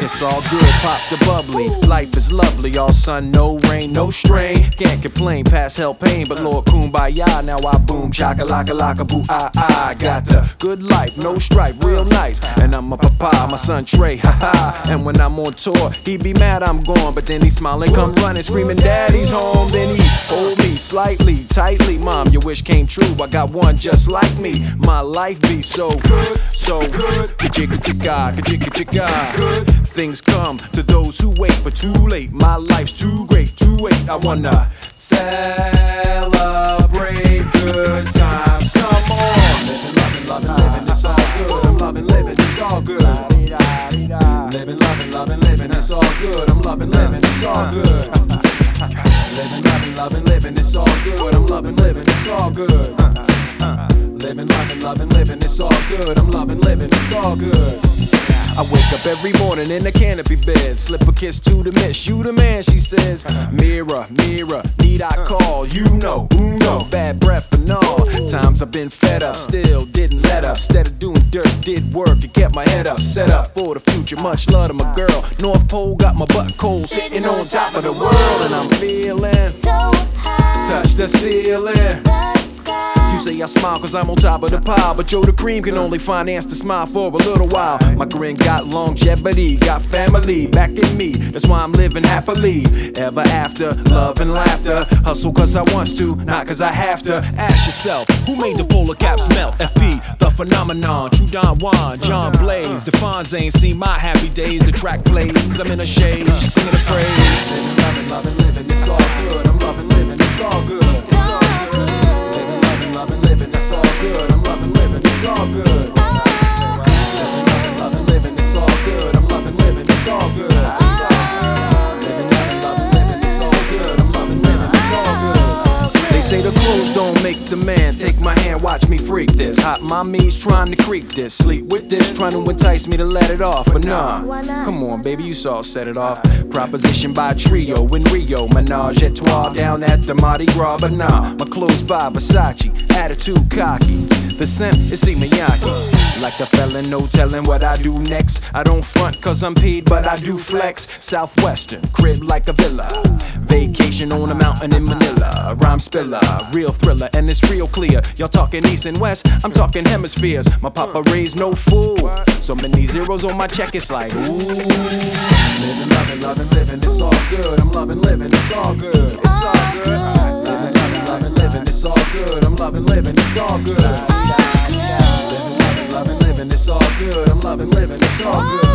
it's all good, pop the bubbly. Life is lovely, all sun, no rain, no strain. Can't complain, past hell pain, but Lord Kumbaya, now I boom, chaka laka laka boo, I got the good life, no strife, real nice. And I'm a papa, my son Trey, haha. And when I'm on tour, he be mad I'm gone, but then he smile and come running, screaming daddy's home. Then he hold me slightly, tightly. Mom, your wish came true, I got one just like me. My life be so good, so good. Good. Things come to those who wait, but too late. My life's too great to wait. I wanna celebrate good times. Come on, living, it's all good. I'm loving, living, it's all good. Living, living, it's all good. I'm loving, living, it's all good. Living, it's all good. I'm loving, living, it's all good. Living, living, it's all good. I'm loving, living, it's all good. I wake up every morning in a canopy bed, slip a kiss to the miss. You the man, she says. Mirror, mirror, need I call? You know, Uno, bad breath and all. Times I've been fed up, still didn't let up. Instead of doing dirt, did work to get my head up. Set up for the future, much love to my girl. North Pole got my butt cold, sitting on top of the world. And I'm feeling so high, touch the ceiling. You say I smile cause I'm on top of the pile, but yo, the cream can only finance the smile for a little while. My grin got longevity, got family back in me. That's why I'm living happily ever after, love and laughter. Hustle cause I wants to, not cause I have to. Ask yourself, who made the polar caps melt? FP, the phenomenon, True Don Juan, John Blaze. The Fonz ain't seen my happy days. The track plays, I'm in a shade, singing a phrase. Living, living, it's all good. I'm loving, living, it's all good. It's all good. I'm loving, living, it's all good. Living, it's all good. I'm loving, living, it's all good. Living, it's all good. I'm loving, living, it's all good. They say the clothes don't make the man. Take my hand, watch me freak this. Hot mommies trying to creep this. Sleep with this, trying to entice me to let it off. But nah, come on, baby, you saw set it off. Proposition by trio in Rio. Menage a trois down at the Mardi Gras. But nah, my clothes by Versace. Attitude cocky, the scent is Miyake. Like a felon, no telling what I do next. I don't front cause I'm paid, but I do flex. Southwestern, crib like a villa. Vacation on a mountain in Manila. Rhyme spiller, real thriller, and it's real clear. Y'all talking east and west, I'm talking hemispheres. My papa raised no fool. So many zeros on my check, it's like ooh. Living, living, it's all good. I'm loving, living, it's all good. It's all good. Living, it's all good. I'm loving, living, it's all good. Living, it's all good. I'm loving, living, it's all good.